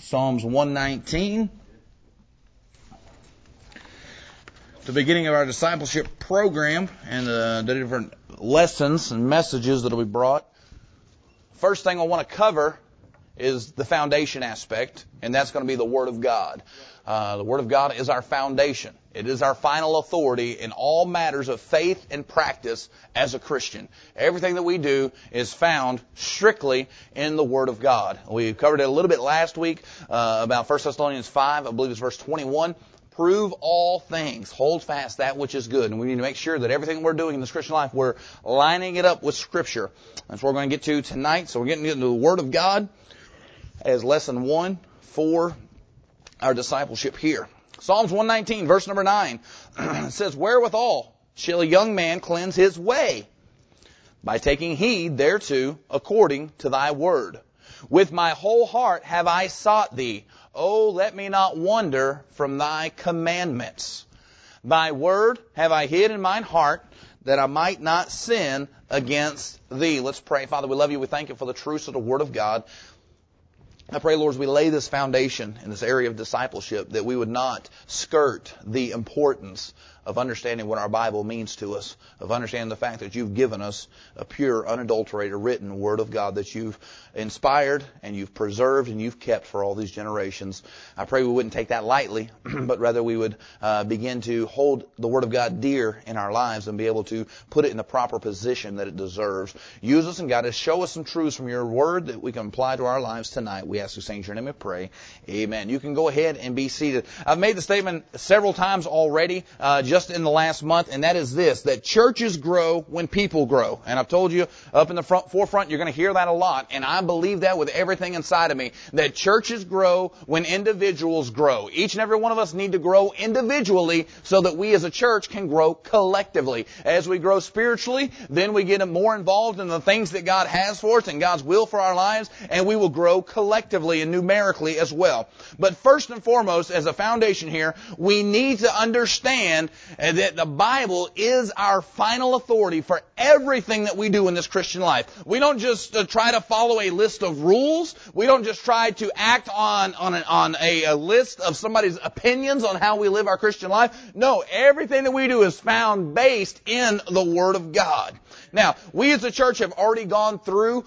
Psalms 119. The beginning of our discipleship program and the different lessons and messages that will be brought. First thing I want to cover is the foundation aspect, and that's going to be the Word of God. The Word of God is our foundation. It is our final authority in all matters of faith and practice as a Christian. Everything that we do is found strictly in the Word of God. We covered it a little bit last week about 1 Thessalonians 5, I believe it's verse 21. Prove all things. Hold fast that which is good. And we need to make sure that everything we're doing in this Christian life, we're lining it up with Scripture. That's what we're going to get to tonight. So we're getting into the Word of God as lesson 1 for our discipleship here. Psalms 119, verse number 9, says, Wherewithal shall a young man cleanse his way? By taking heed thereto according to thy word. With my whole heart have I sought thee. O let me not wander from thy commandments. Thy word have I hid in mine heart, that I might not sin against thee. Let's pray. Father, we love you. We thank you for the truths of the Word of God. I pray, Lord, as we lay this foundation in this area of discipleship, that we would not skirt the importance of understanding what our Bible means to us, of understanding the fact that you've given us a pure, unadulterated, written Word of God that you've inspired and you've preserved and you've kept for all these generations. I pray we wouldn't take that lightly, but rather we would begin to hold the Word of God dear in our lives and be able to put it in the proper position that it deserves. Use us and guide us. Show us some truths from your Word that we can apply to our lives tonight. We ask you, Saint, in your name we pray. Amen. You can go ahead and be seated. I've made the statement several times already, just in the last month, and that is this, that churches grow when people grow. And I've told you up in the forefront, you're going to hear that a lot, and I believe that with everything inside of me, that churches grow when individuals grow. Each and every one of us need to grow individually so that we as a church can grow collectively. As we grow spiritually, then we get more involved in the things that God has for us and God's will for our lives, and we will grow collectively and numerically as well. But first and foremost, as a foundation here, we need to understand that the Bible is our final authority for everything that we do in this Christian life. We don't just try to follow a list of rules. We don't just try to act on a list of somebody's opinions on how we live our Christian life. No, everything that we do is found based in the Word of God. Now, we as a church have already gone through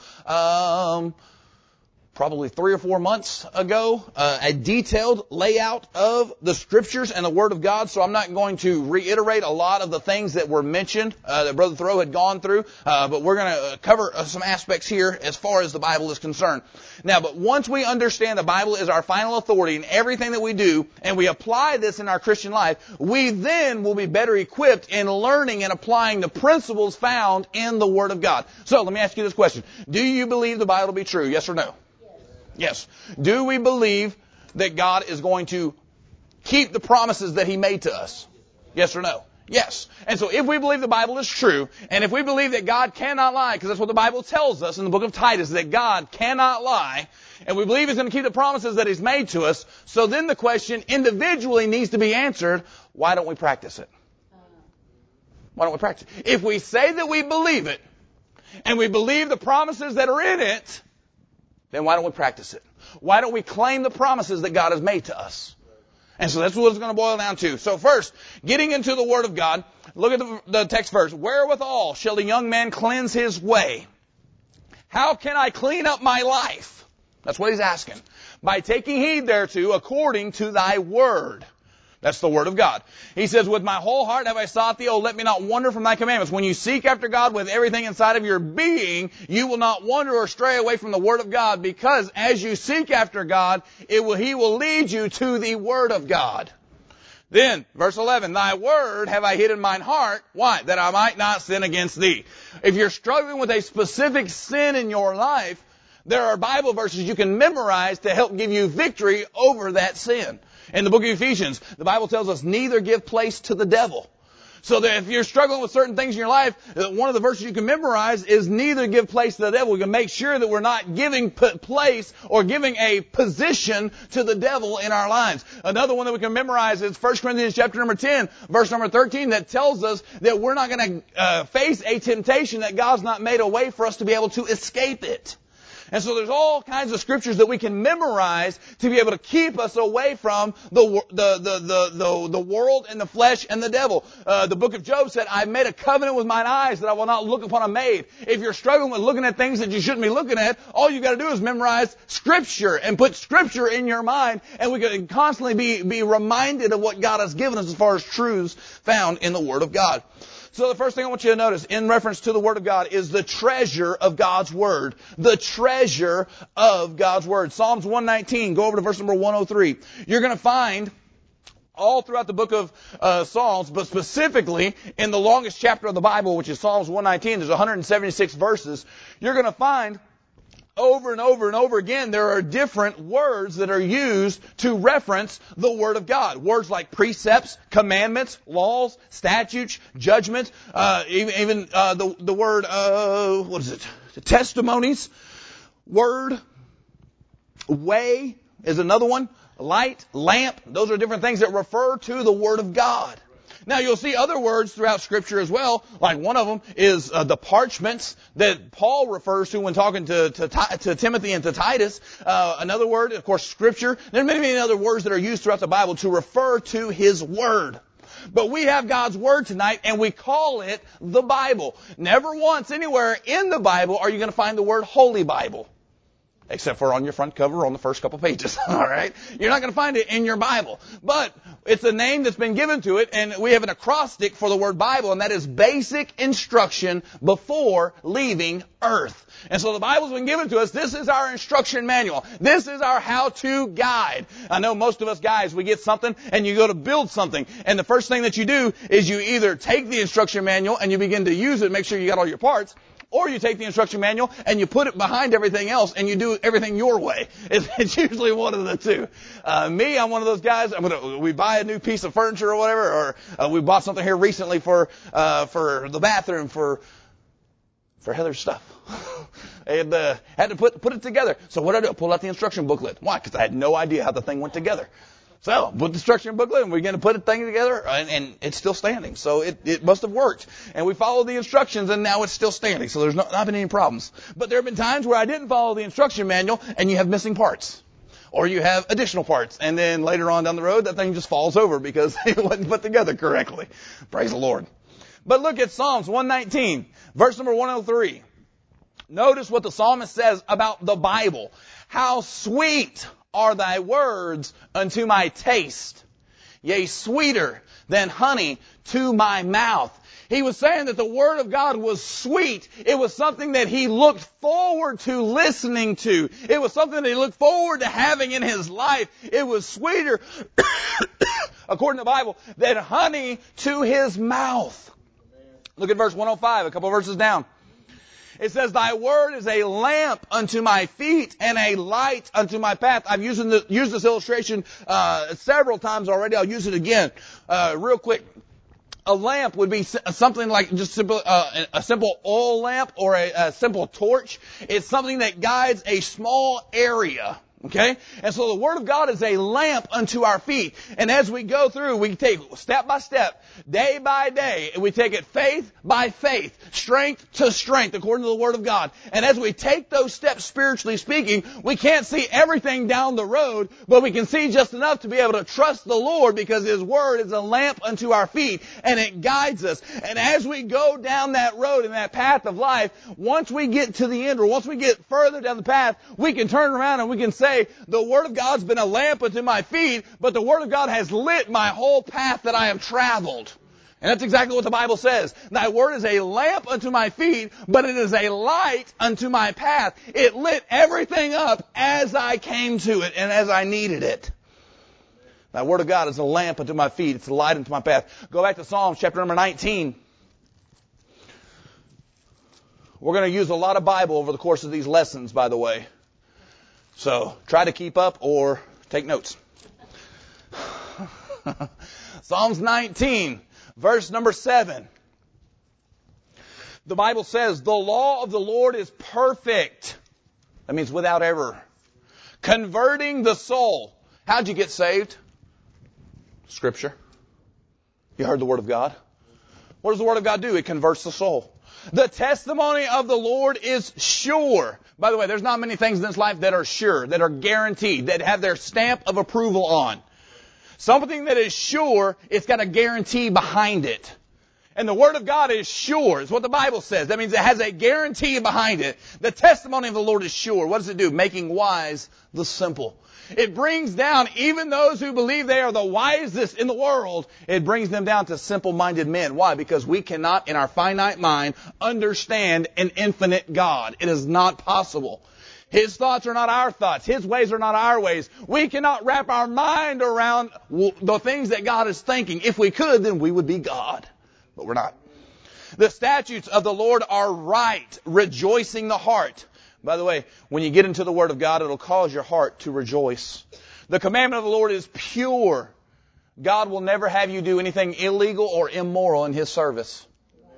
probably 3 or 4 months ago, a detailed layout of the Scriptures and the Word of God, so I'm not going to reiterate a lot of the things that were mentioned that Brother Thoreau had gone through, but we're going to cover some aspects here as far as the Bible is concerned. Now, but once we understand the Bible is our final authority in everything that we do, and we apply this in our Christian life, we then will be better equipped in learning and applying the principles found in the Word of God. So, let me ask you this question. Do you believe the Bible to be true? Yes or no? Yes. Do we believe that God is going to keep the promises that He made to us? Yes or no? Yes. And so if we believe the Bible is true, and if we believe that God cannot lie, because that's what the Bible tells us in the book of Titus, that God cannot lie, and we believe He's going to keep the promises that He's made to us, so then the question individually needs to be answered, why don't we practice it? Why don't we practice it? If we say that we believe it, and we believe the promises that are in it, then why don't we practice it? Why don't we claim the promises that God has made to us? And so that's what it's going to boil down to. So first, getting into the Word of God, look at the text verse. Wherewithal shall the young man cleanse his way? How can I clean up my life? That's what he's asking. By taking heed thereto according to thy word. That's the Word of God. He says, with my whole heart have I sought thee, O let me not wander from thy commandments. When you seek after God with everything inside of your being, you will not wander or stray away from the Word of God, because as you seek after God, He will lead you to the Word of God. Then, verse 11, thy word have I hid in mine heart. Why? That I might not sin against thee. If you're struggling with a specific sin in your life, there are Bible verses you can memorize to help give you victory over that sin. In the book of Ephesians, the Bible tells us, neither give place to the devil. So that if you're struggling with certain things in your life, one of the verses you can memorize is neither give place to the devil. We can make sure that we're not giving place or giving a position to the devil in our lives. Another one that we can memorize is 1 Corinthians chapter number 10, verse number 13, that tells us that we're not going to face a temptation that God's not made a way for us to be able to escape it. And so there's all kinds of scriptures that we can memorize to be able to keep us away from the world and the flesh and the devil. The book of Job said, I've made a covenant with mine eyes that I will not look upon a maid. If you're struggling with looking at things that you shouldn't be looking at, all you got to do is memorize scripture and put scripture in your mind, and we can constantly be reminded of what God has given us as far as truths found in the Word of God. So the first thing I want you to notice in reference to the Word of God is the treasure of God's Word. The treasure of God's Word. Psalms 119, go over to verse number 103. You're going to find all throughout the book of Psalms, but specifically in the longest chapter of the Bible, which is Psalms 119, there's 176 verses. You're going to find over and over and over again, there are different words that are used to reference the Word of God. Words like precepts, commandments, laws, statutes, judgments, even the word, what is it? Testimonies, word, way is another one, light, lamp. Those are different things that refer to the Word of God. Now you'll see other words throughout Scripture as well. Like one of them is the parchments that Paul refers to when talking to Timothy and to Titus. Another word, of course, Scripture. There are many other words that are used throughout the Bible to refer to His Word. But we have God's Word tonight, and we call it the Bible. Never once anywhere in the Bible are you going to find the word Holy Bible. Except for on your front cover on the first couple pages. All right? You're not going to find it in your Bible. But it's a name that's been given to it, and we have an acrostic for the word Bible, and that is basic instruction before leaving earth. And so the Bible's been given to us. This is our instruction manual. This is our how-to guide. I know most of us guys, we get something and you go to build something. And the first thing that you do is you either take the instruction manual and you begin to use it, make sure you got all your parts, or you take the instruction manual and you put it behind everything else and you do everything your way. It's usually one of the two. Me, I'm one of those guys. We buy a new piece of furniture or whatever, or we bought something here recently for the bathroom for Heather's stuff. And had to put it together. So what did I do? I pulled out the instruction booklet. Why? Because I had no idea how the thing went together. So, put the instruction booklet and we're going to put the thing together and it's still standing. So it must have worked. And we followed the instructions and now it's still standing. So there's not been any problems. But there have been times where I didn't follow the instruction manual and you have missing parts. Or you have additional parts. And then later on down the road, that thing just falls over because it wasn't put together correctly. Praise the Lord. But look at Psalms 119, verse number 103. Notice what the psalmist says about the Bible. How sweet are thy words unto my taste, yea, sweeter than honey to my mouth. He was saying that the Word of God was sweet. It was something that he looked forward to listening to. It was something that he looked forward to having in his life. It was sweeter, according to the Bible, than honey to his mouth. Look at verse 105, a couple verses down. It says, thy word is a lamp unto my feet and a light unto my path. I've used this illustration several times already. I'll use it again real quick. A lamp would be something like just a simple oil lamp or a simple torch. It's something that guides a small area. Okay? And so the Word of God is a lamp unto our feet. And as we go through, we take step by step, day by day, and we take it faith by faith, strength to strength, according to the Word of God. And as we take those steps, spiritually speaking, we can't see everything down the road, but we can see just enough to be able to trust the Lord because His Word is a lamp unto our feet, and it guides us. And as we go down that road and that path of life, once we get to the end, or once we get further down the path, we can turn around and we can say, the Word of God's been a lamp unto my feet, but the Word of God has lit my whole path that I have traveled. And that's exactly what the Bible says. Thy Word is a lamp unto my feet, but it is a light unto my path. It lit everything up as I came to it and as I needed it. Thy Word of God is a lamp unto my feet. It's a light unto my path. Go back to Psalms chapter number 19. We're going to use a lot of Bible over the course of these lessons, by the way. So try to keep up or take notes. Psalms 19, verse number 7. The Bible says, the law of the Lord is perfect. That means without error. Converting the soul. How'd you get saved? Scripture. You heard the Word of God. What does the Word of God do? It converts the soul. The testimony of the Lord is sure. By the way, there's not many things in this life that are sure, that are guaranteed, that have their stamp of approval on. Something that is sure, it's got a guarantee behind it. And the Word of God is sure. It's what the Bible says. That means it has a guarantee behind it. The testimony of the Lord is sure. What does it do? Making wise the simple. It brings down even those who believe they are the wisest in the world. It brings them down to simple-minded men. Why? Because we cannot, in our finite mind, understand an infinite God. It is not possible. His thoughts are not our thoughts. His ways are not our ways. We cannot wrap our mind around the things that God is thinking. If we could, then we would be God. But we're not. The statutes of the Lord are right, rejoicing the heart. By the way, when you get into the Word of God, it'll cause your heart to rejoice. The commandment of the Lord is pure. God will never have you do anything illegal or immoral in His service.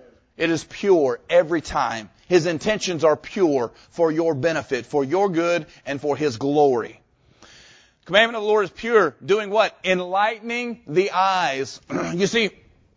It is pure every time. His intentions are pure for your benefit, for your good, and for His glory. Commandment of the Lord is pure. Doing what? Enlightening the eyes. You see,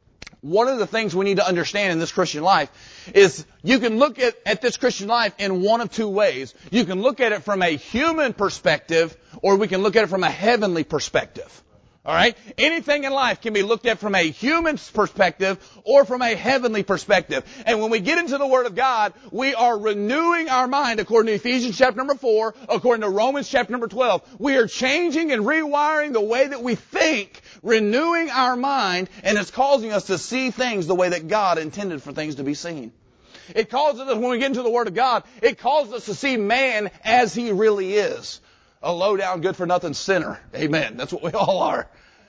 one of the things we need to understand in this Christian life is you can look at this Christian life in one of two ways. You can look at it from a human perspective, or we can look at it from a heavenly perspective. All right? Anything in life can be looked at from a human perspective or from a heavenly perspective. And when we get into the Word of God, we are renewing our mind according to Ephesians chapter number 4, according to Romans chapter number 12. We are changing and rewiring the way that we think, renewing our mind, and it's causing us to see things the way that God intended for things to be seen. It causes us, when we get into the Word of God, it causes us to see man as he really is. A low-down, good-for-nothing sinner. Amen. That's what we all are.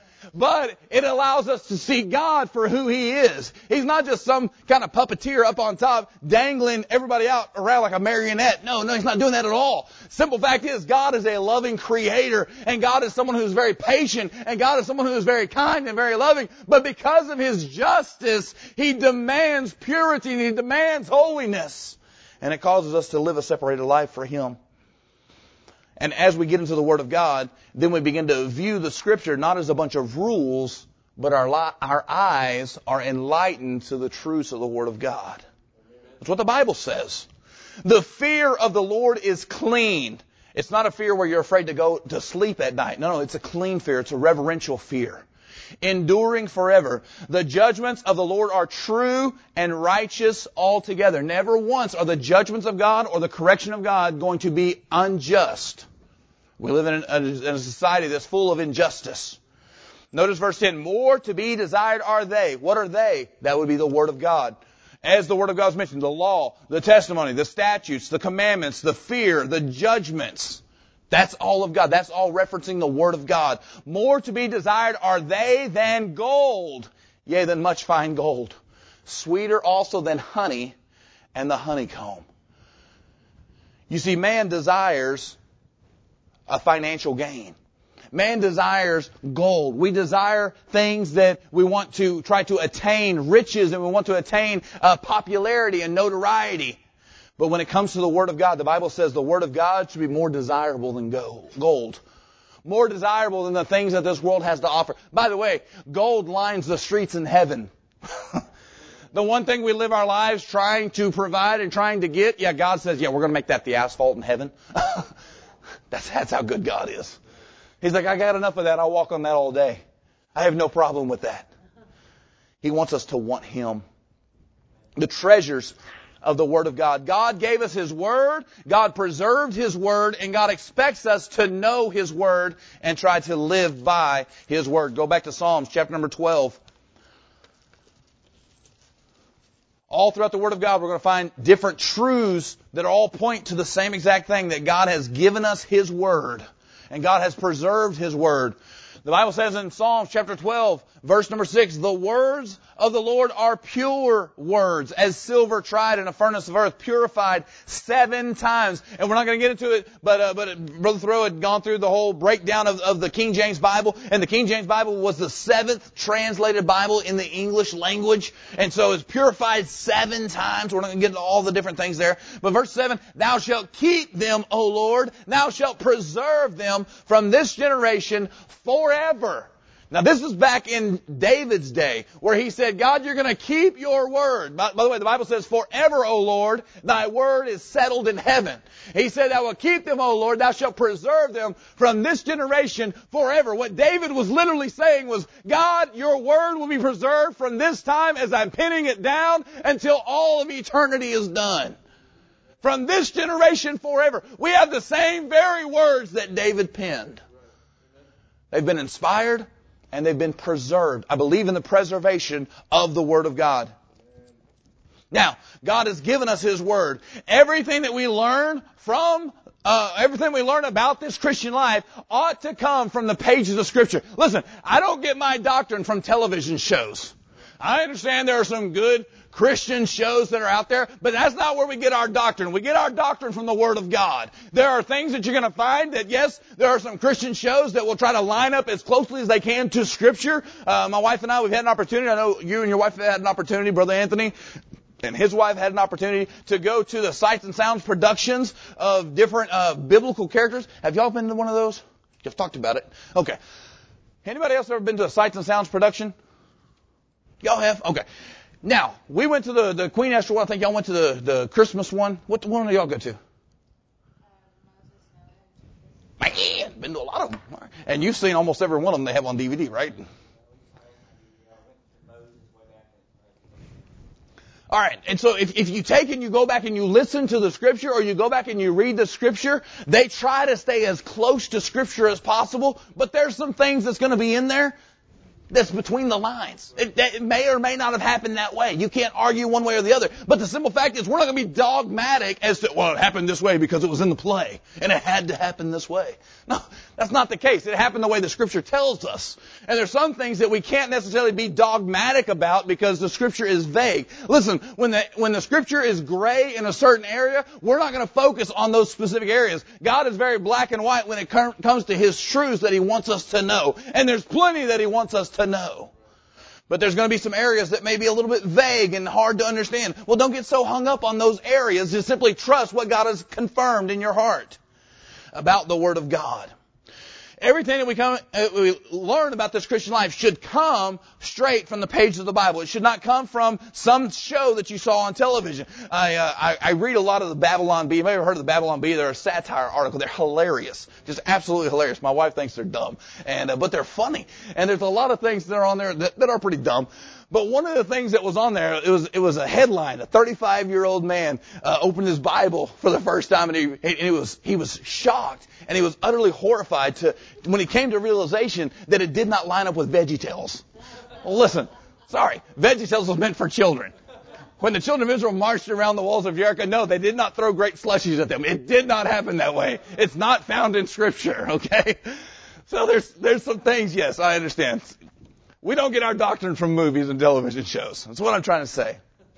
But it allows us to see God for who He is. He's not just some kind of puppeteer up on top, dangling everybody out around like a marionette. No, He's not doing that at all. Simple fact is, God is a loving Creator, and God is someone who's very patient, and God is someone who is very kind and very loving. But because of His justice, He demands purity, and He demands holiness. And it causes us to live a separated life for Him. And as we get into the Word of God, then we begin to view the Scripture not as a bunch of rules, but our eyes are enlightened to the truths of the Word of God. That's what the Bible says. The fear of the Lord is clean. It's not a fear where you're afraid to go to sleep at night. No, it's a clean fear. It's a reverential fear. Enduring forever. The judgments of the Lord are true and righteous altogether. Never once are the judgments of God or the correction of God going to be unjust. We live in a society that's full of injustice. Notice verse 10. More to be desired are they. What are they? That would be the Word of God. As the Word of God is mentioned, the law, the testimony, the statutes, the commandments, the fear, the judgments. That's all of God. That's all referencing the Word of God. More to be desired are they than gold, yea, than much fine gold. Sweeter also than honey and the honeycomb. You see, man desires a financial gain. Man desires gold. We desire things that we want to try to attain, riches, and we want to attain popularity and notoriety. But when it comes to the Word of God, the Bible says the Word of God should be more desirable than gold. More desirable than the things that this world has to offer. By the way, gold lines the streets in heaven. The one thing we live our lives trying to provide and trying to get, God says, we're going to make that the asphalt in heaven. That's how good God is. He's like, I got enough of that. I'll walk on that all day. I have no problem with that. He wants us to want Him. The treasures of the Word of God. God gave us His Word. God preserved His Word. And God expects us to know His Word and try to live by His Word. Go back to Psalms chapter number 12. All throughout the Word of God, we're going to find different truths that all point to the same exact thing, that God has given us His Word. And God has preserved His Word. The Bible says in Psalms chapter 12, verse number 6, the words of the Lord are pure words, as silver tried in a furnace of earth, purified 7 times. And we're not going to get into it, but Brother Thoreau had gone through the whole breakdown of the King James Bible. And the King James Bible was the 7th translated Bible in the English language. And so it's purified 7 times. We're not going to get into all the different things there. But verse 7, thou shalt keep them, O Lord. Thou shalt preserve them from this generation forever. Now this is back in David's day where he said, God, you're going to keep your word. By the way, the Bible says, forever, O Lord, thy word is settled in heaven. He said, I will keep them, O Lord, thou shalt preserve them from this generation forever. What David was literally saying was, God, your word will be preserved from this time as I'm pinning it down until all of eternity is done. From this generation forever. We have the same very words that David penned. They've been inspired and they've been preserved. I believe in the preservation of the Word of God. Now, God has given us His Word. Everything that we learn everything we learn about this Christian life ought to come from the pages of Scripture. Listen, I don't get my doctrine from television shows. I understand there are some good Christian shows that are out there, but that's not where we get our doctrine. We get our doctrine from the Word of God. There are things that you're going to find that, yes, there are some Christian shows that will try to line up as closely as they can to Scripture. My wife and I, we've had an opportunity. I know you and your wife have had an opportunity, Brother Anthony, and his wife had an opportunity to go to the Sights and Sounds productions of different biblical characters. Have y'all been to one of those? You've talked about it. Okay. Anybody else ever been to a Sights and Sounds production? Y'all have? Okay. Now, we went to the Queen Esther one. I think y'all went to the Christmas one. What one did y'all go to? Man, been to a lot of them. And you've seen almost every one of them they have on DVD, right? All right. And so if you take and you go back and you listen to the Scripture or you go back and you read the Scripture, they try to stay as close to Scripture as possible, but there's some things that's going to be in there that's between the lines. It may or may not have happened that way. You can't argue one way or the other. But the simple fact is we're not going to be dogmatic as to, well, it happened this way because it was in the play and it had to happen this way. No, that's not the case. It happened the way the Scripture tells us. And there's some things that we can't necessarily be dogmatic about because the Scripture is vague. Listen, when the Scripture is gray in a certain area, we're not going to focus on those specific areas. God is very black and white when it comes to His truths that He wants us to know. And there's plenty that He wants us to know. But there's going to be some areas that may be a little bit vague and hard to understand. Well, don't get so hung up on those areas. Just simply trust what God has confirmed in your heart about the Word of God. Everything that we learn about this Christian life should come straight from the pages of the Bible. It should not come from some show that you saw on television. I read a lot of the Babylon Bee. You may have heard of the Babylon Bee. They're a satire article. They're hilarious. Just absolutely hilarious. My wife thinks they're dumb. But they're funny. And there's a lot of things that are on there that are pretty dumb. But one of the things that was on there, it was a headline. A 35-year-old man opened his Bible for the first time, and he was shocked, and he was utterly horrified when he came to realization that it did not line up with VeggieTales. Well, listen, sorry, VeggieTales was meant for children. When the children of Israel marched around the walls of Jericho, no, they did not throw great slushies at them. It did not happen that way. It's not found in Scripture, okay? So there's some things, yes, I understand. We don't get our doctrine from movies and television shows. That's what I'm trying to say.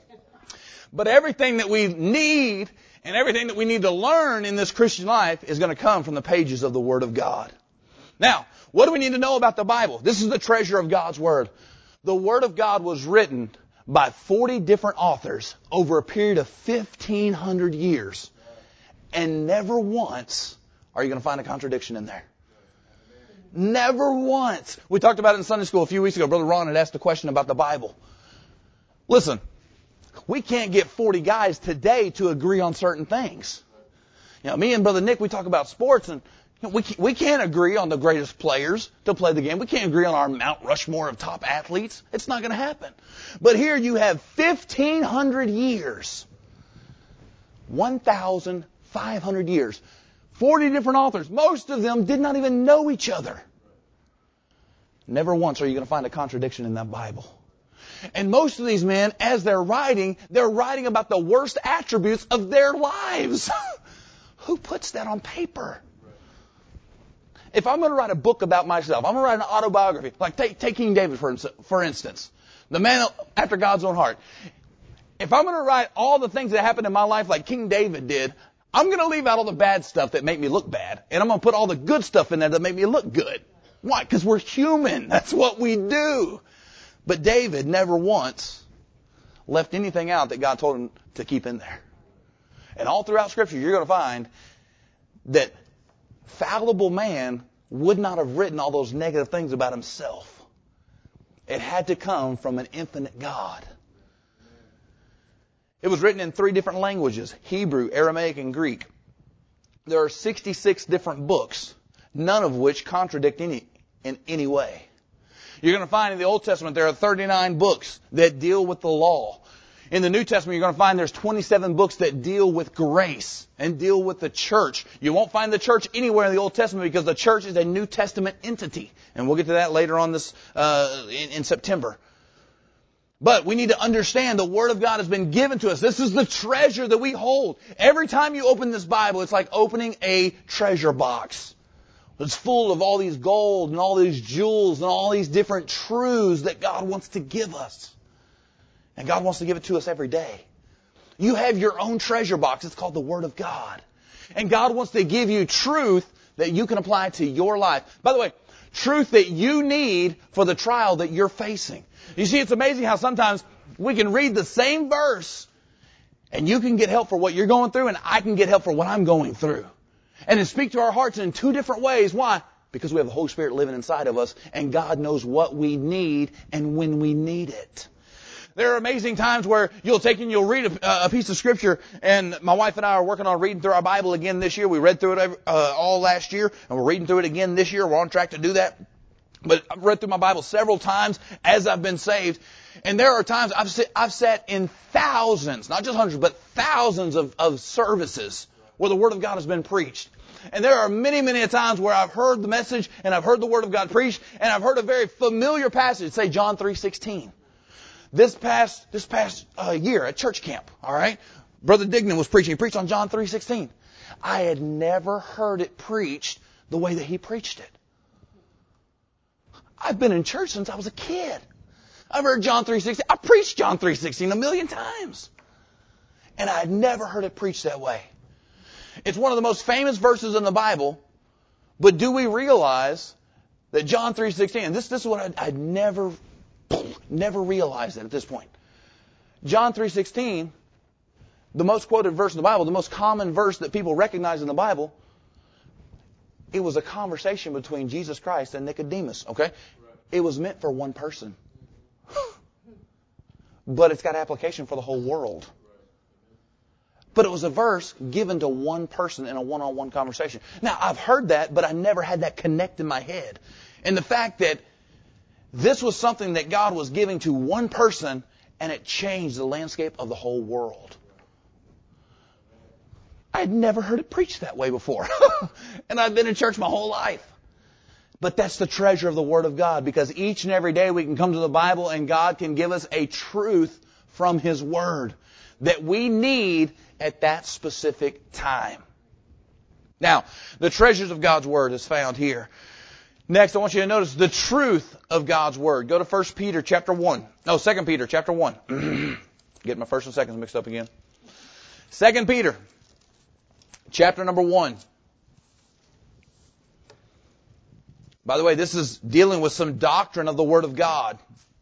But everything that we need and everything that we need to learn in this Christian life is going to come from the pages of the Word of God. Now, what do we need to know about the Bible? This is the treasure of God's Word. The Word of God was written by 40 different authors over a period of 1,500 years. And never once are you going to find a contradiction in there. Never once. We talked about it in Sunday school a few weeks ago. Brother Ron had asked a question about the Bible. Listen, we can't get 40 guys today to agree on certain things. You know, me and Brother Nick, we talk about sports, and we can't agree on the greatest players to play the game. We can't agree on our Mount Rushmore of top athletes. It's not going to happen. But here you have 1,500 years. 1,500 years. 40 different authors. Most of them did not even know each other. Never once are you going to find a contradiction in that Bible. And most of these men, as they're writing about the worst attributes of their lives. Who puts that on paper? If I'm going to write a book about myself, I'm going to write an autobiography. Like take King David, for instance. The man after God's own heart. If I'm going to write all the things that happened in my life like King David did, I'm going to leave out all the bad stuff that make me look bad. And I'm going to put all the good stuff in there that make me look good. Why? Because we're human. That's what we do. But David never once left anything out that God told him to keep in there. And all throughout Scripture, you're going to find that fallible man would not have written all those negative things about himself. It had to come from an infinite God. It was written in 3 different languages, Hebrew, Aramaic, and Greek. There are 66 different books, none of which contradict in any way. You're going to find in the Old Testament there are 39 books that deal with the law. In the New Testament, you're going to find there's 27 books that deal with grace and deal with the church. You won't find the church anywhere in the Old Testament because the church is a New Testament entity. And we'll get to that later on this in September. But we need to understand the Word of God has been given to us. This is the treasure that we hold. Every time you open this Bible, it's like opening a treasure box. It's full of all these gold and all these jewels and all these different truths that God wants to give us. And God wants to give it to us every day. You have your own treasure box. It's called the Word of God. And God wants to give you truth that you can apply to your life. By the way, truth that you need for the trial that you're facing. You see, it's amazing how sometimes we can read the same verse and you can get help for what you're going through and I can get help for what I'm going through. And it speaks to our hearts in 2 different ways. Why? Because we have the Holy Spirit living inside of us and God knows what we need and when we need it. There are amazing times where you'll take and you'll read a piece of Scripture, and my wife and I are working on reading through our Bible again this year. We read through it all last year, and we're reading through it again this year. We're on track to do that. But I've read through my Bible several times as I've been saved, and there are times I've sat in thousands, not just hundreds, but thousands of services where the Word of God has been preached. And there are many, many times where I've heard the message, and I've heard the Word of God preached, and I've heard a very familiar passage, say John 3:16. This past year at church camp, all right, Brother Dignan was preaching. He preached on John 3:16. I had never heard it preached the way that he preached it. I've been in church since I was a kid. I've heard John 3:16. I preached John 3:16 a million times. And I had never heard it preached that way. It's one of the most famous verses in the Bible, but do we realize that John 3:16, and this is what I'd never realized it at this point. John 3:16, the most quoted verse in the Bible, the most common verse that people recognize in the Bible, it was a conversation between Jesus Christ and Nicodemus, okay? It was meant for one person. But it's got application for the whole world. But it was a verse given to one person in a one-on-one conversation. Now, I've heard that, but I never had that connect in my head. And the fact that this was something that God was giving to one person, and it changed the landscape of the whole world. I had never heard it preached that way before. And I've been in church my whole life. But that's the treasure of the Word of God, because each and every day we can come to the Bible and God can give us a truth from His Word that we need at that specific time. Now, the treasures of God's Word is found here. Next, I want you to notice the truth of God's Word. Go to 2 Peter chapter 1. Get my first and seconds mixed up again. 2 Peter chapter number 1. By the way, this is dealing with some doctrine of the Word of God.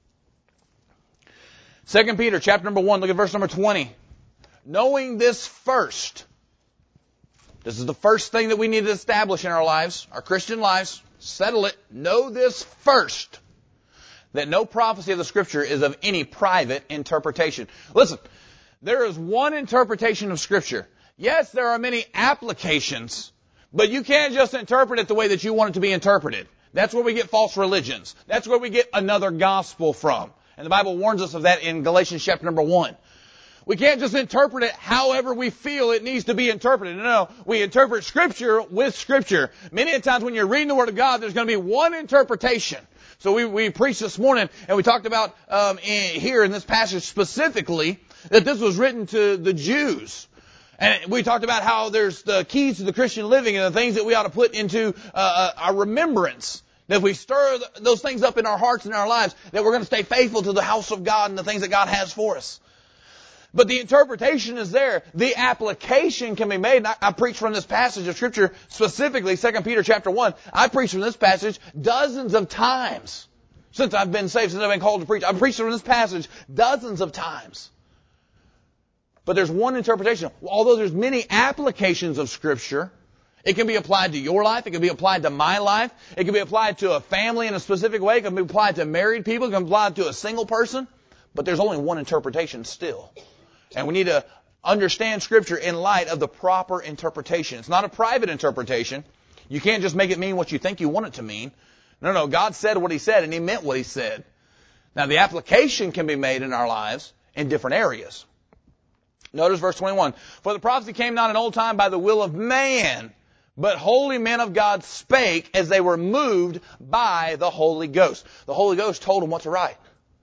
2 Peter chapter number 1, look at verse number 20. Knowing this first. This is the first thing that we need to establish in our lives, our Christian lives. Settle it. Know this first, that no prophecy of the Scripture is of any private interpretation. Listen, there is one interpretation of Scripture. Yes, there are many applications, but you can't just interpret it the way that you want it to be interpreted. That's where we get false religions. That's where we get another gospel from. And the Bible warns us of that in Galatians chapter number 1. We can't just interpret it however we feel it needs to be interpreted. No, we interpret Scripture with Scripture. Many times when you're reading the Word of God, there's going to be one interpretation. So we preached this morning, and we talked about here in this passage specifically that this was written to the Jews. And we talked about how there's the keys to the Christian living and the things that we ought to put into our remembrance. That if we stir those things up in our hearts and our lives, that we're going to stay faithful to the house of God and the things that God has for us. But the interpretation is there. The application can be made. And I preached from this passage of Scripture, specifically 2 Peter chapter 1. I preached from this passage dozens of times since I've been saved, since I've been called to preach. I've preached from this passage dozens of times. But there's one interpretation. Although there's many applications of Scripture, It can be applied to your life. It can be applied to my life. It can be applied to a family in a specific way. It can be applied to married people. It can be applied to a single person. But there's only one interpretation still. And we need to understand Scripture in light of the proper interpretation. It's not a private interpretation. You can't just make it mean what you think you want it to mean. No. God said what He said, and He meant what He said. Now, the application can be made in our lives in different areas. Notice verse 21. For the prophecy came not in old time by the will of man, but holy men of God spake as they were moved by the Holy Ghost. The Holy Ghost told them what to write.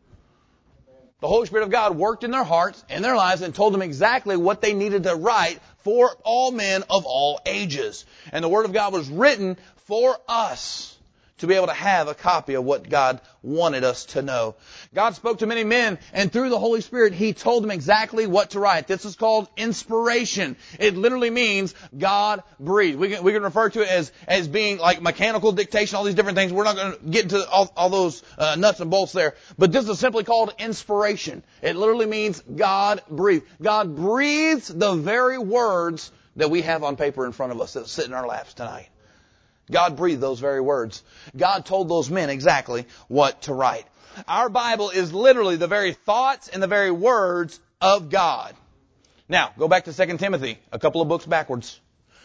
The Holy Spirit of God worked in their hearts, in their lives, and told them exactly what they needed to write for all men of all ages. And the Word of God was written for us to be able to have a copy of what God wanted us to know. God spoke to many men, and through the Holy Spirit, He told them exactly what to write. This is called inspiration. It literally means God breathed. We can refer to it as being like mechanical dictation, all these different things. We're not going to get into all those nuts and bolts there. But this is simply called inspiration. It literally means God breathed. God breathes the very words that we have on paper in front of us that sit in our laps tonight. God breathed those very words. God told those men exactly what to write. Our Bible is literally the very thoughts and the very words of God. Now, go back to 2 Timothy, a couple of books backwards.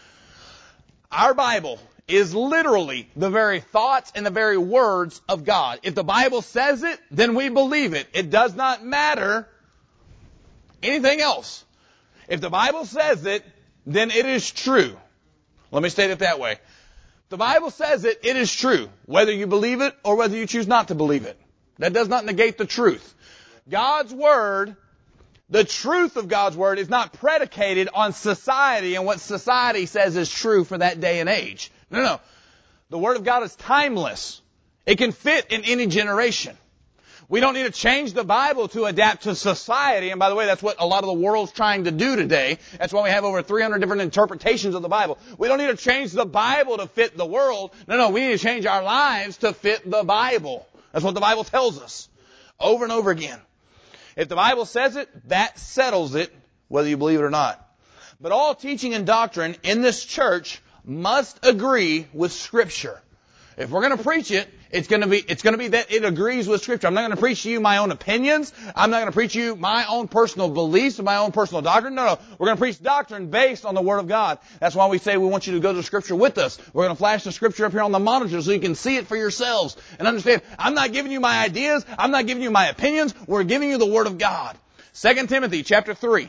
Our Bible is literally the very thoughts and the very words of God. If the Bible says it, then we believe it. It does not matter anything else. If the Bible says it, then it is true. Let me state it that way. The Bible says it, it is true, whether you believe it or whether you choose not to believe it. That does not negate the truth. God's Word, the truth of God's Word is not predicated on society and what society says is true for that day and age. No. The Word of God is timeless. It can fit in any generation. We don't need to change the Bible to adapt to society. And by the way, that's what a lot of the world's trying to do today. That's why we have over 300 different interpretations of the Bible. We don't need to change the Bible to fit the world. No, we need to change our lives to fit the Bible. That's what the Bible tells us over and over again. If the Bible says it, that settles it, whether you believe it or not. But all teaching and doctrine in this church must agree with Scripture. If we're going to preach it, it's going to be that it agrees with Scripture. I'm not going to preach to you my own opinions. I'm not going to preach to you my own personal beliefs or my own personal doctrine. No. We're going to preach doctrine based on the Word of God. That's why we say we want you to go to Scripture with us. We're going to flash the Scripture up here on the monitor so you can see it for yourselves and understand. I'm not giving you my ideas. I'm not giving you my opinions. We're giving you the Word of God. 2 Timothy chapter 3,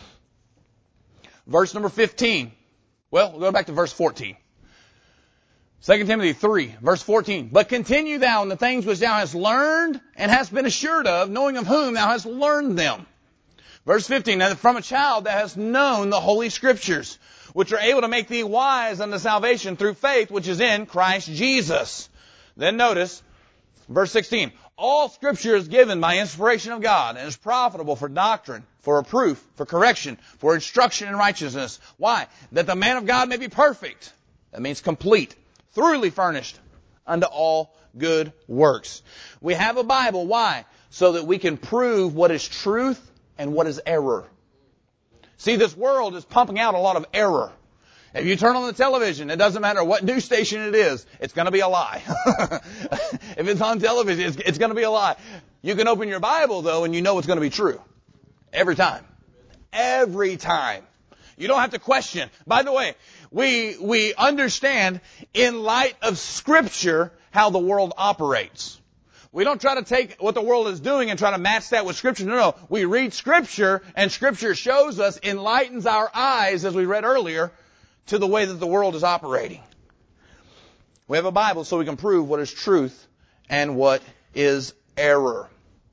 verse number 15. Well, we'll go back to verse 14. 2 Timothy 3, verse 14. But continue thou in the things which thou hast learned and hast been assured of, knowing of whom thou hast learned them. Verse 15. Now from a child thou hast known the Holy Scriptures, which are able to make thee wise unto salvation through faith which is in Christ Jesus. Then notice, verse 16. All Scripture is given by inspiration of God and is profitable for doctrine, for reproof, for correction, for instruction in righteousness. Why? That the man of God may be perfect. That means complete. Thoroughly furnished unto all good works. We have a Bible. Why? So that we can prove what is truth and what is error. See, this world is pumping out a lot of error. If you turn on the television, it doesn't matter what news station it is, it's going to be a lie. If it's on television, it's going to be a lie. You can open your Bible, though, and you know it's going to be true. Every time. Every time. You don't have to question. By the way, we understand in light of Scripture how the world operates. We don't try to take what the world is doing and try to match that with Scripture. No. We read Scripture, and Scripture shows us, enlightens our eyes, as we read earlier, to the way that the world is operating. We have a Bible so we can prove what is truth and what is error.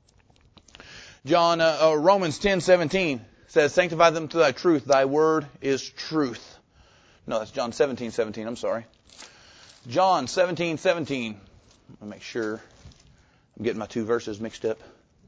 Romans 10:17 says, sanctify them to thy truth. Thy word is truth. No, that's John 17:17. I'm sorry. John 17:17. Let me make sure I'm getting my two verses mixed up.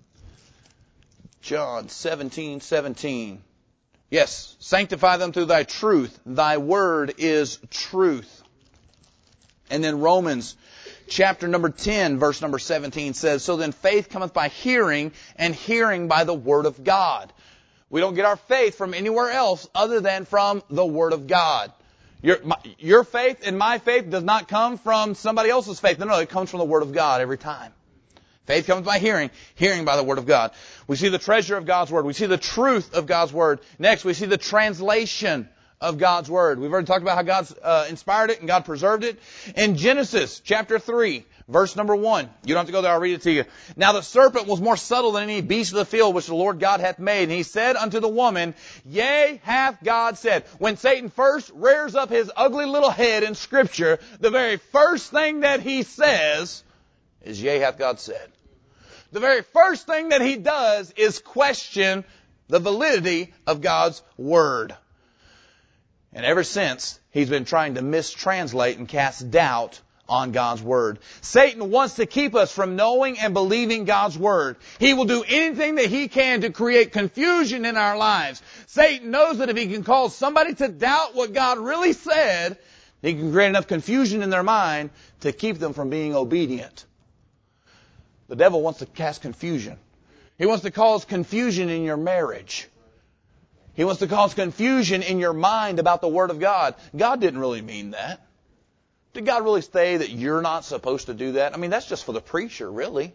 John 17:17. Yes, sanctify them through thy truth. Thy word is truth. And then Romans chapter number 10, verse number 17 says, so then faith cometh by hearing, and hearing by the word of God. We don't get our faith from anywhere else other than from the Word of God. Your faith and my faith does not come from somebody else's faith. No, it comes from the Word of God every time. Faith comes by hearing, hearing by the Word of God. We see the treasure of God's Word. We see the truth of God's Word. Next, we see the translation of God's Word. We've already talked about how God's inspired it and God preserved it. In Genesis chapter 3, verse number 1. You don't have to go there, I'll read it to you. Now the serpent was more subtle than any beast of the field which the Lord God hath made. And he said unto the woman, Yea, hath God said. When Satan first rears up his ugly little head in Scripture, the very first thing that he says is, Yea, hath God said. The very first thing that he does is question the validity of God's Word. And ever since, he's been trying to mistranslate and cast doubt on God's Word. Satan wants to keep us from knowing and believing God's Word. He will do anything that he can to create confusion in our lives. Satan knows that if he can cause somebody to doubt what God really said, he can create enough confusion in their mind to keep them from being obedient. The devil wants to cast confusion. He wants to cause confusion in your marriage. He wants to cause confusion in your mind about the Word of God. God didn't really mean that. Did God really say that you're not supposed to do that? I mean, that's just for the preacher, really.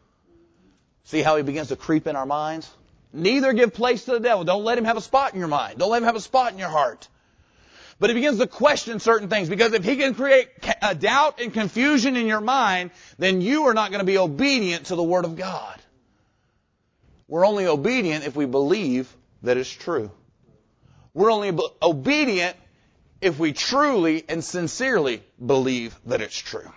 See how he begins to creep in our minds? Neither give place to the devil. Don't let him have a spot in your mind. Don't let him have a spot in your heart. But he begins to question certain things, because if he can create a doubt and confusion in your mind, then you are not going to be obedient to the Word of God. We're only obedient if we believe that it's true. We're only obedient if we truly and sincerely believe that it's true.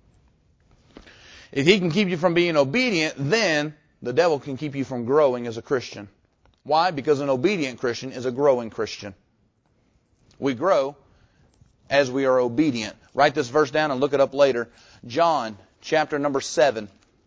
If he can keep you from being obedient, then the devil can keep you from growing as a Christian. Why? Because an obedient Christian is a growing Christian. We grow as we are obedient. Write this verse down and look it up later. John chapter number 7.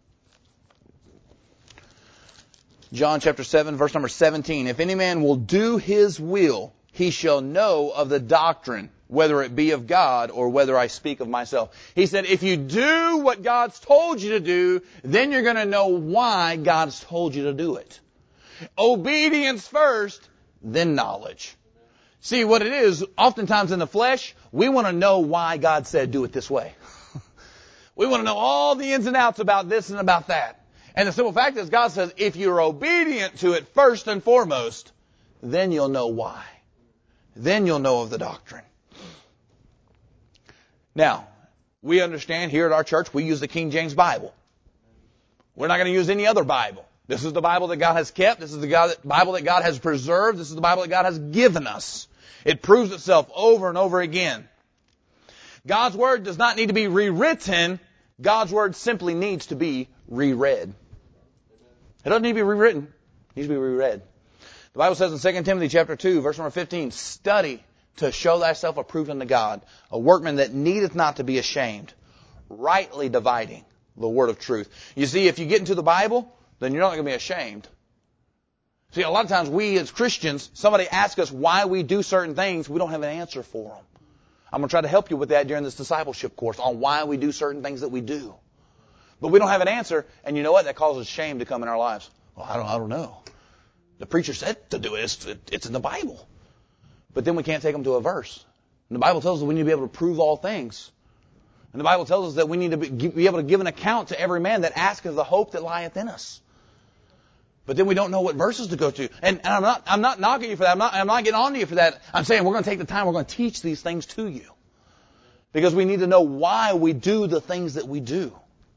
John chapter 7, verse number 17. If any man will do his will, he shall know of the doctrine, whether it be of God or whether I speak of myself. He said, if you do what God's told you to do, then you're going to know why God's told you to do it. Obedience first, then knowledge. See, what it is, oftentimes in the flesh, we want to know why God said do it this way. We want to know all the ins and outs about this and about that. And the simple fact is, God says, if you're obedient to it first and foremost, then you'll know why. Then you'll know of the doctrine. Now, we understand here at our church, we use the King James Bible. We're not going to use any other Bible. This is the Bible that God has kept. This is the Bible that God has preserved. This is the Bible that God has given us. It proves itself over and over again. God's Word does not need to be rewritten. God's Word simply needs to be reread. It doesn't need to be rewritten. It needs to be reread. The Bible says in 2 Timothy chapter 2, verse number 15, study to show thyself approved unto God, a workman that needeth not to be ashamed, rightly dividing the word of truth. You see, if you get into the Bible, then you're not going to be ashamed. See, a lot of times we as Christians, somebody asks us why we do certain things, we don't have an answer for them. I'm going to try to help you with that during this discipleship course on why we do certain things that we do. But we don't have an answer, and you know what? That causes shame to come in our lives. Well, I don't know. The preacher said to do it. It's in the Bible. But then we can't take them to a verse. And the Bible tells us we need to be able to prove all things. And the Bible tells us that we need to be able to give an account to every man that asketh the hope that lieth in us. But then we don't know what verses to go to. And I'm not knocking you for that. I'm not getting on to you for that. I'm saying we're going to take the time. We're going to teach these things to you. Because we need to know why we do the things that we do.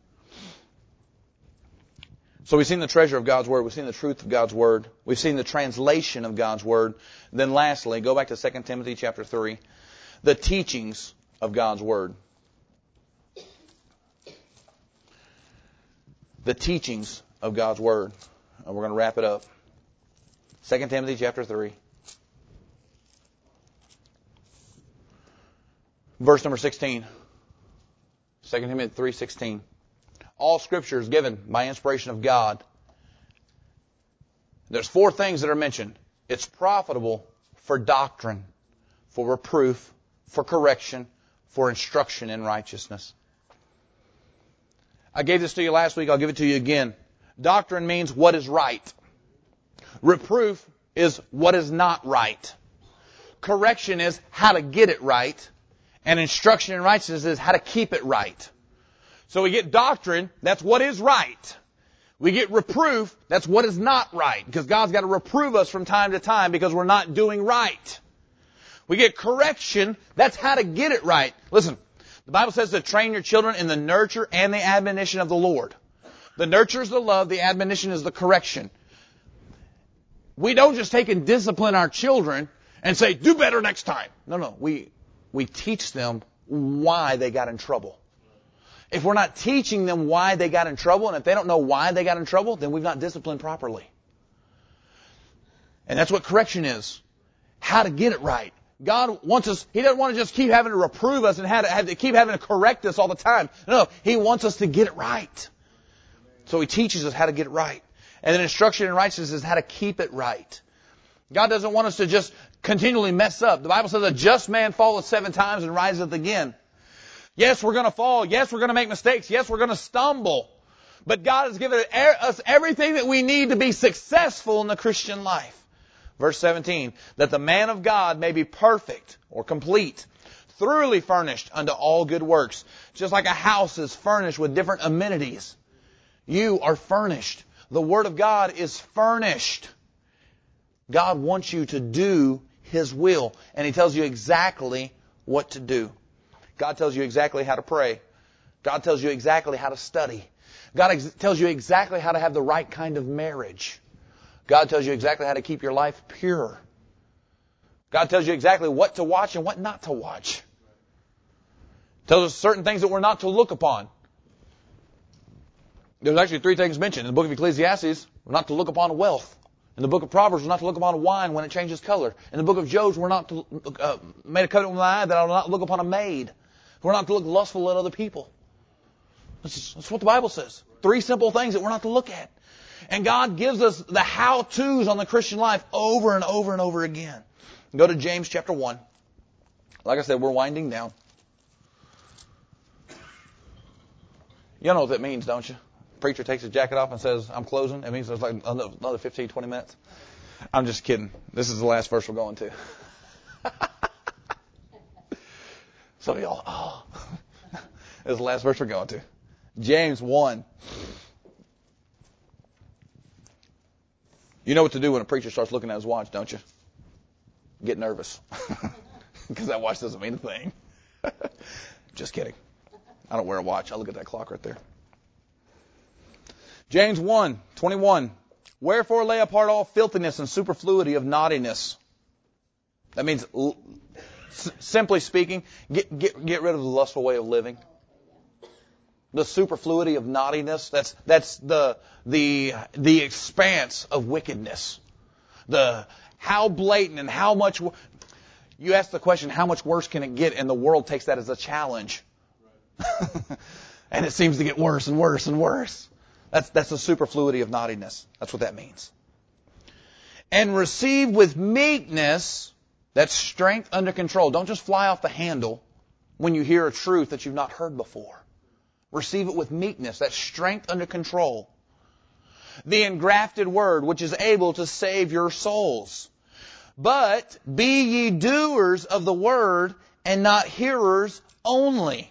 So we've seen the treasure of God's Word. We've seen the truth of God's Word. We've seen the translation of God's Word. Then lastly, go back to 2 Timothy chapter 3. The teachings of God's Word. The teachings of God's Word. And we're going to wrap it up. 2 Timothy chapter 3. Verse number 16. 2 Timothy 3:16. All Scripture is given by inspiration of God. There's 4 things that are mentioned. It's profitable for doctrine, for reproof, for correction, for instruction in righteousness. I gave this to you last week. I'll give it to you again. Doctrine means what is right. Reproof is what is not right. correction is how to get it right, and instruction in righteousness is how to keep it right. So we get doctrine, that's what is right. We get reproof, that's what is not right, because God's got to reprove us from time to time because we're not doing right. We get correction, that's how to get it right. Listen, the Bible says to train your children in the nurture and the admonition of the Lord. The nurture is the love, the admonition is the correction. We don't just take and discipline our children and say, do better next time. No. We teach them why they got in trouble. If we're not teaching them why they got in trouble, and if they don't know why they got in trouble, then we've not disciplined properly. And that's what correction is. How to get it right. God wants us, He doesn't want to just keep having to reprove us and have to keep having to correct us all the time. No, He wants us to get it right. So He teaches us how to get it right. And then instruction in righteousness is how to keep it right. God doesn't want us to just continually mess up. The Bible says a just man falleth 7 times and riseth again. Yes, we're going to fall. Yes, we're going to make mistakes. Yes, we're going to stumble. But God has given us everything that we need to be successful in the Christian life. Verse 17, that the man of God may be perfect or complete, thoroughly furnished unto all good works. Just like a house is furnished with different amenities. You are furnished. The Word of God is furnished. God wants you to do His will. And He tells you exactly what to do. God tells you exactly how to pray. God tells you exactly how to study. God tells you exactly how to have the right kind of marriage. God tells you exactly how to keep your life pure. God tells you exactly what to watch and what not to watch. Tells us certain things that we're not to look upon. There's actually 3 things mentioned. In the book of Ecclesiastes, we're not to look upon wealth. In the book of Proverbs, we're not to look upon wine when it changes color. In the book of Job, we're not to made a covenant with my eye that I will not look upon a maid. We're not to look lustful at other people. That's what the Bible says. 3 simple things that we're not to look at. And God gives us the how-tos on the Christian life over and over and over again. Go to James chapter 1. Like I said, we're winding down. You know what that means, don't you? Preacher takes his jacket off and says, I'm closing. It means there's like another 15, 20 minutes. I'm just kidding. This is the last verse we're going to. Some of y'all, this is the last verse we're going to. James 1. You know what to do when a preacher starts looking at his watch, don't you? Get nervous. Because that watch doesn't mean a thing. Just kidding. I don't wear a watch. I look at that clock right there. James 1:21. Wherefore lay apart all filthiness and superfluity of naughtiness. That means, simply speaking, get rid of the lustful way of living. The superfluity of naughtiness, that's the expanse of wickedness. How blatant and how much. You ask the question, how much worse can it get? And the world takes that as a challenge. Right. And it seems to get worse and worse and worse. That's the superfluity of naughtiness. That's what that means. And receive with meekness, that's strength under control. Don't just fly off the handle when you hear a truth that you've not heard before. Receive it with meekness, that's strength under control. The engrafted word, which is able to save your souls. But be ye doers of the word and not hearers only.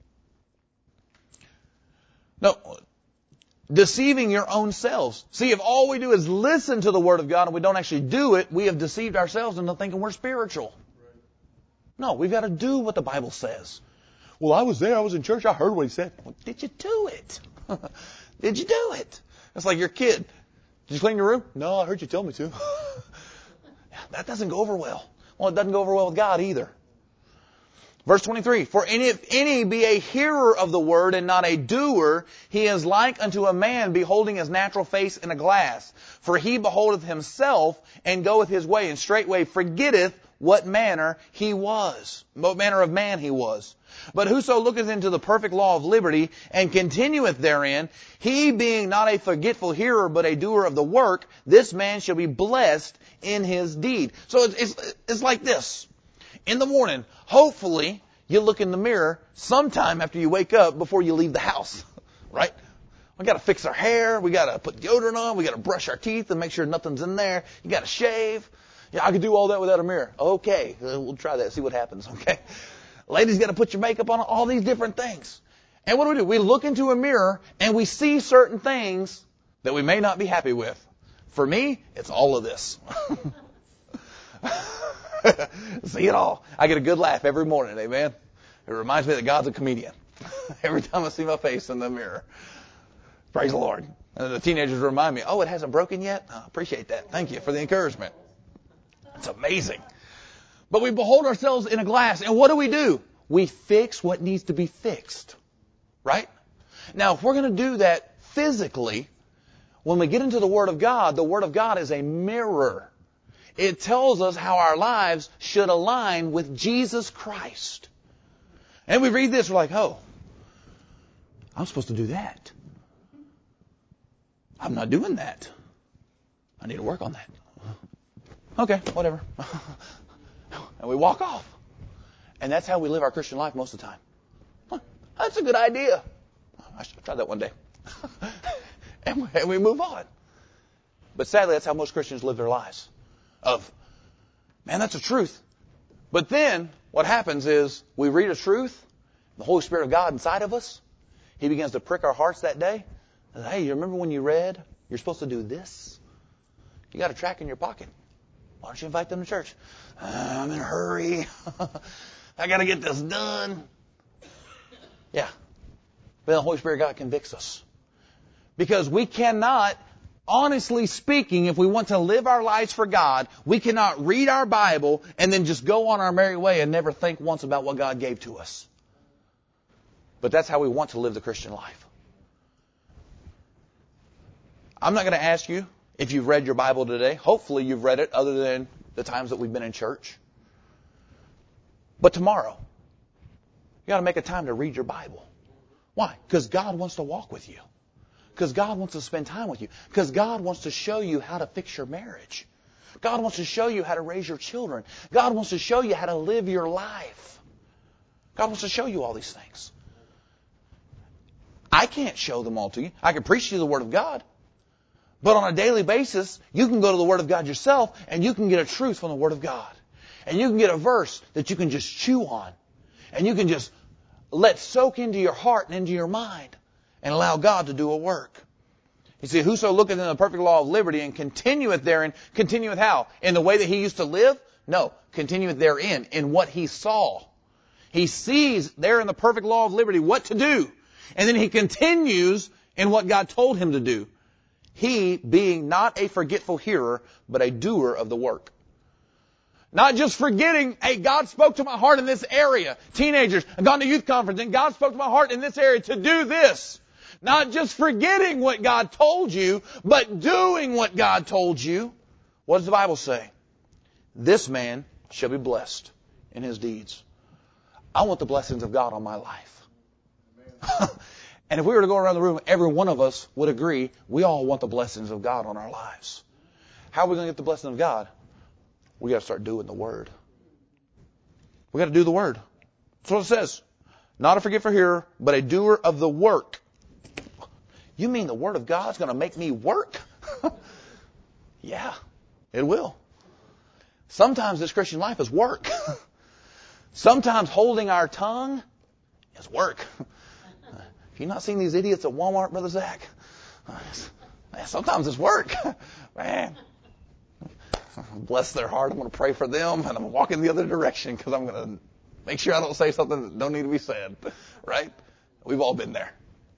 No, deceiving your own selves. See, if all we do is listen to the Word of God and we don't actually do it, we have deceived ourselves into thinking we're spiritual. No, we've got to do what the Bible says. Well, I was there, I was in church, I heard what he said. Well, did you do it? Did you do it? It's like your kid. Did you clean your room? No, I heard you tell me to. That doesn't go over well. Well, it doesn't go over well with God either. Verse 23, for if any be a hearer of the word and not a doer, he is like unto a man beholding his natural face in a glass. For he beholdeth himself and goeth his way, and straightway forgetteth what manner he was, what manner of man he was. But whoso looketh into the perfect law of liberty and continueth therein, he being not a forgetful hearer but a doer of the work, this man shall be blessed in his deed. So it's like this. In the morning, hopefully, you look in the mirror sometime after you wake up before you leave the house, right? We got to fix our hair. We got to put deodorant on. We got to brush our teeth and make sure nothing's in there. You got to shave. Yeah, I could do all that without a mirror. Okay, we'll try that, see what happens, okay? Ladies, got to put your makeup on, all these different things. And what do? We look into a mirror and we see certain things that we may not be happy with. For me, it's all of this. See it all. I get a good laugh every morning, amen? It reminds me that God's a comedian. Every time I see my face in the mirror. Praise the Lord. And the teenagers remind me, oh, it hasn't broken yet? I appreciate that. Thank you for the encouragement. It's amazing. But we behold ourselves in a glass, and what do? We fix what needs to be fixed. Right? Now, if we're going to do that physically, when we get into the Word of God is a mirror. It tells us how our lives should align with Jesus Christ. And we read this, we're like, oh, I'm supposed to do that. I'm not doing that. I need to work on that. Okay, whatever. And we walk off. And that's how we live our Christian life most of the time. Huh, that's a good idea. I should try that one day. And we move on. But sadly, that's how most Christians live their lives. Man, that's the truth. But then what happens is we read a truth, the Holy Spirit of God inside of us, He begins to prick our hearts that day. Hey, you remember when you read, you're supposed to do this? You got a tract in your pocket. Why don't you invite them to church? I'm in a hurry. I got to get this done. Yeah. But the Holy Spirit of God convicts us. Because we cannot, honestly speaking, if we want to live our lives for God, we cannot read our Bible and then just go on our merry way and never think once about what God gave to us. But that's how we want to live the Christian life. I'm not going to ask you if you've read your Bible today. Hopefully you've read it other than the times that we've been in church. But tomorrow, you got to make a time to read your Bible. Why? Because God wants to walk with you. Because God wants to spend time with you. Because God wants to show you how to fix your marriage. God wants to show you how to raise your children. God wants to show you how to live your life. God wants to show you all these things. I can't show them all to you. I can preach to you the Word of God. But on a daily basis, you can go to the Word of God yourself and you can get a truth from the Word of God. And you can get a verse that you can just chew on. And you can just let soak into your heart and into your mind and allow God to do a work. You see, whoso looketh in the perfect law of liberty and continueth therein, continueth how? In the way that he used to live? No, continueth therein, in what he saw. He sees there in the perfect law of liberty what to do. And then he continues in what God told him to do. He being not a forgetful hearer, but a doer of the work. Not just forgetting, hey, God spoke to my heart in this area. Teenagers, I've gone to youth conference and God spoke to my heart in this area to do this. Not just forgetting what God told you, but doing what God told you. What does the Bible say? This man shall be blessed in his deeds. I want the blessings of God on my life. And if we were to go around the room, every one of us would agree we all want the blessings of God on our lives. How are we going to get the blessing of God? We got to start doing the Word. We got to do the Word. That's what it says. Not a forgetful hearer, but a doer of the work. You mean the Word of God's going to make me work? Yeah, it will. Sometimes this Christian life is work. Sometimes holding our tongue is work. Have you not seen these idiots at Walmart, Brother Zach? Man, sometimes it's work. Man, bless their heart. I'm going to pray for them, and I'm going to walk in the other direction because I'm going to make sure I don't say something that don't need to be said. Right? We've all been there.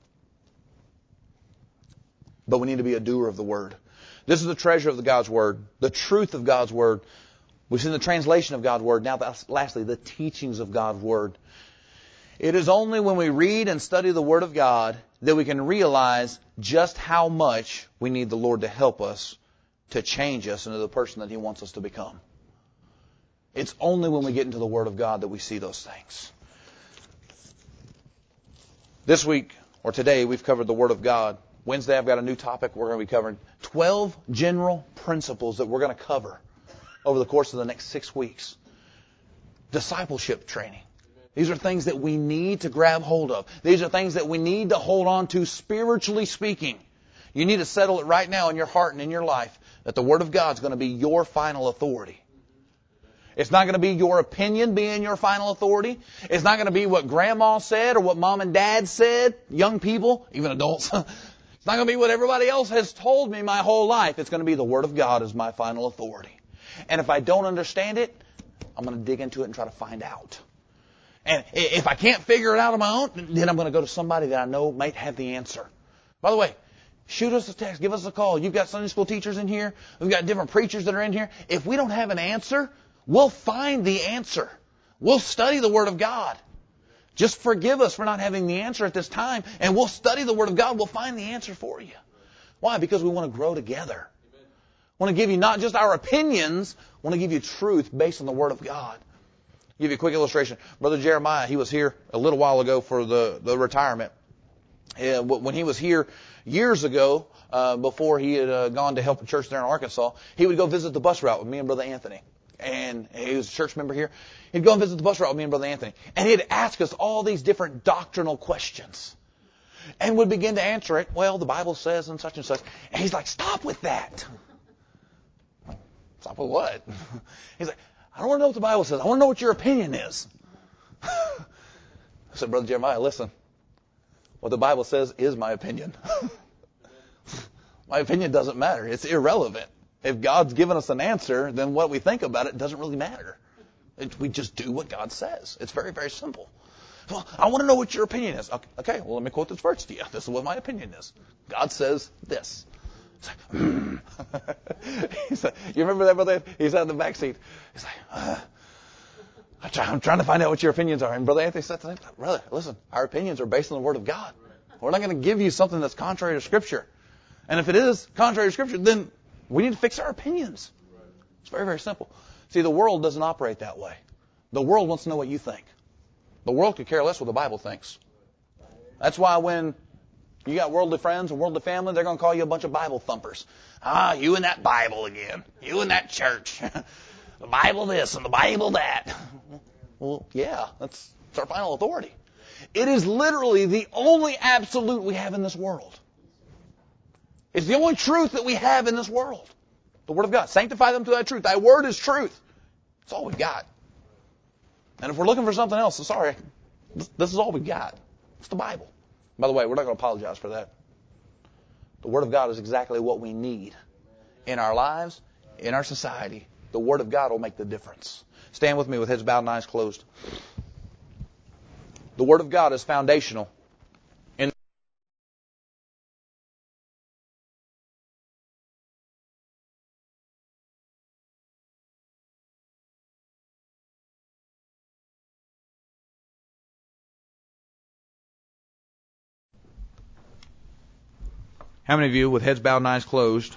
But we need to be a doer of the Word. This is the treasure of God's Word, the truth of God's Word. We've seen the translation of God's Word. Now, lastly, the teachings of God's Word. It is only when we read and study the Word of God that we can realize just how much we need the Lord to help us, to change us into the person that He wants us to become. It's only when we get into the Word of God that we see those things. This week, or today, we've covered the Word of God. Wednesday, I've got a new topic we're going to be covering. 12 general principles that we're going to cover over the course of the next 6 weeks. Discipleship training. These are things that we need to grab hold of. These are things that we need to hold on to spiritually speaking. You need to settle it right now in your heart and in your life that the Word of God is going to be your final authority. It's not going to be your opinion being your final authority. It's not going to be what grandma said or what mom and dad said, young people, even adults. It's not going to be what everybody else has told me my whole life. It's going to be the Word of God as my final authority. And if I don't understand it, I'm going to dig into it and try to find out. And if I can't figure it out on my own, then I'm going to go to somebody that I know might have the answer. By the way, shoot us a text, give us a call. You've got Sunday school teachers in here. We've got different preachers that are in here. If we don't have an answer, we'll find the answer. We'll study the Word of God. Just forgive us for not having the answer at this time, and we'll study the Word of God. We'll find the answer for you. Why? Because we want to grow together. We want to give you not just our opinions, we want to give you truth based on the Word of God. I'll give you a quick illustration. Brother Jeremiah, he was here a little while ago for the retirement. When he was here years ago, before he had gone to help a church there in Arkansas, he would go visit the bus route with me and Brother Anthony. And he was a church member here. He'd go and visit the bus route with me and Brother Anthony. And he'd ask us all these different doctrinal questions. And would begin to answer it. Well, the Bible says and such and such. And he's like, stop with that. Stop with what? He's like, I don't want to know what the Bible says. I want to know what your opinion is. I said, Brother Jeremiah, listen. What the Bible says is my opinion. My opinion doesn't matter. It's irrelevant. If God's given us an answer, then what we think about it doesn't really matter. We just do what God says. It's very, very simple. Well, I want to know what your opinion is. Okay, well, let me quote this verse to you. This is what my opinion is. God says this. It's like, you remember that, brother? He's out in the back seat. He's like, I'm trying to find out what your opinions are. And Brother Anthony said to him, brother, listen, our opinions are based on the Word of God. We're not going to give you something that's contrary to Scripture. And if it is contrary to Scripture, then we need to fix our opinions. It's very, very simple. See, the world doesn't operate that way. The world wants to know what you think. The world could care less what the Bible thinks. That's why when you got worldly friends and worldly family, they're going to call you a bunch of Bible thumpers. You and that Bible again. You and that church. The Bible this and the Bible that. Well, yeah, that's our final authority. It is literally the only absolute we have in this world. It's the only truth that we have in this world. The Word of God. Sanctify them to thy truth. Thy Word is truth. That's all we've got. And if we're looking for something else, sorry, this is all we've got. It's the Bible. By the way, we're not going to apologize for that. The Word of God is exactly what we need in our lives, in our society. The Word of God will make the difference. Stand with me with heads bowed and eyes closed. The Word of God is foundational. How many of you, with heads bowed and eyes closed,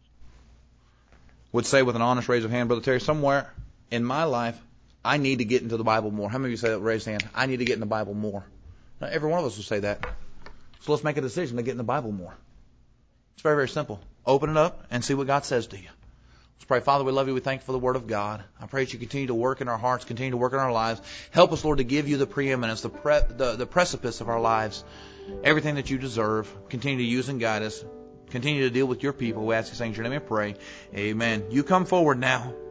would say with an honest raise of hand, Brother Terry, somewhere in my life, I need to get into the Bible more? How many of you say that? Raise hand. I need to get in the Bible more. Now, every one of us will say that. So let's make a decision to get in the Bible more. It's very, very simple. Open it up and see what God says to you. Let's pray. Father, we love you. We thank you for the Word of God. I pray that you continue to work in our hearts, continue to work in our lives. Help us, Lord, to give you the preeminence, the precipice of our lives. Everything that you deserve. Continue to use and guide us. Continue to deal with your people. We ask these things in your name and pray. Amen. You come forward now.